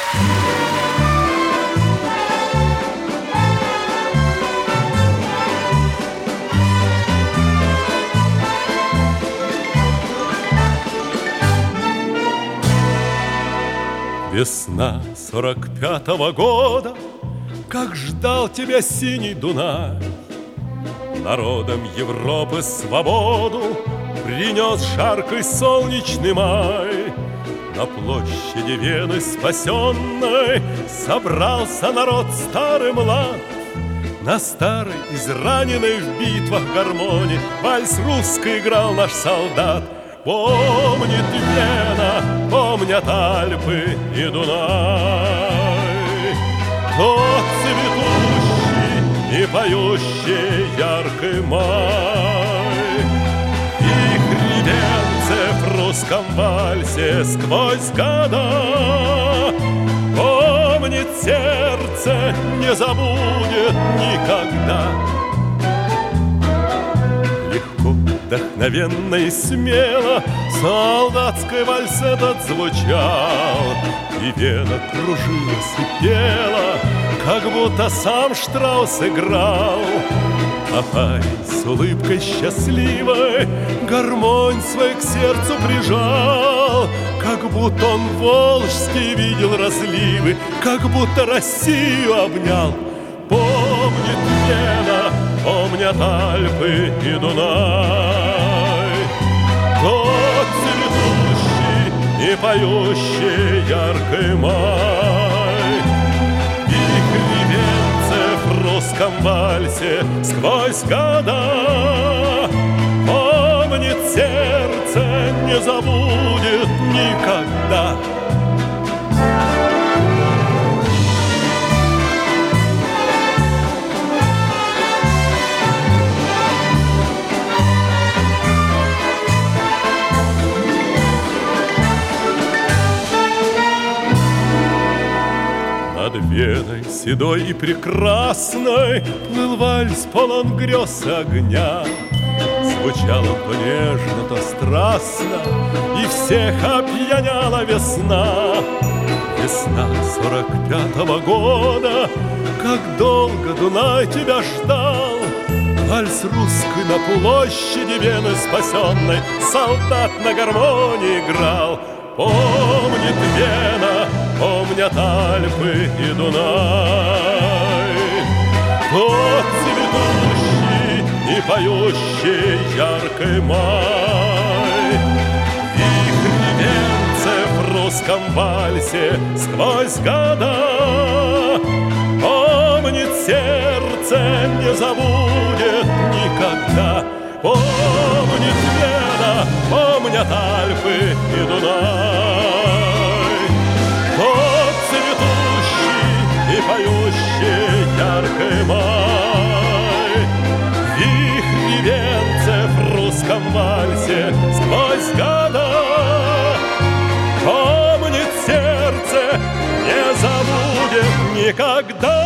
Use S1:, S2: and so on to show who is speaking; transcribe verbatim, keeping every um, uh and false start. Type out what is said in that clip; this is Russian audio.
S1: Весна сорок пятого года, как ждал тебя синий Дунай, народам Европы свободу принес жаркий солнечный май. На площади Вены спасенной собрался народ старый млад. На старой, израненной в битвах гармонии вальс русский играл наш солдат. Помнит Вена, помнят Альпы и Дунай, тот цветущий и поющий яркий май. Их ревенце в русском вальсе сквозь года помнит сердце, не забудет никогда. Вдохновенно и смело солдатский вальс этот звучал, и Вена кружилась и пела, как будто сам Штраус играл. А парень с улыбкой счастливой гармонь свой к сердцу прижал, как будто он волжский видел разливы, как будто Россию обнял. Помнит Вена, помнят Альпы и Дунай, тот цветущий и поющий яркий май. Их ревенце в русском вальсе сквозь года помнит сердце, не забудет никогда. Над Веной седой и прекрасной плыл вальс полон грез огня. Звучало то нежно, то страстно, и всех опьяняла весна. Весна сорок пятого года, как долго Дунай тебя ждал. Вальс русский на площади Вены спасенной солдат на гармонии играл. Помнит Вена, помнят Альпы и Дунай, тот цветущий и поющий яркий май. Их ревенце в русском вальсе сквозь года помнит сердце, не забудет никогда. Помнит Вена, помнят Альпы и Дунай, тот цветущий и поющий яркий май. Их ревенце в русском вальсе сквозь года помнит сердце, не забудет никогда.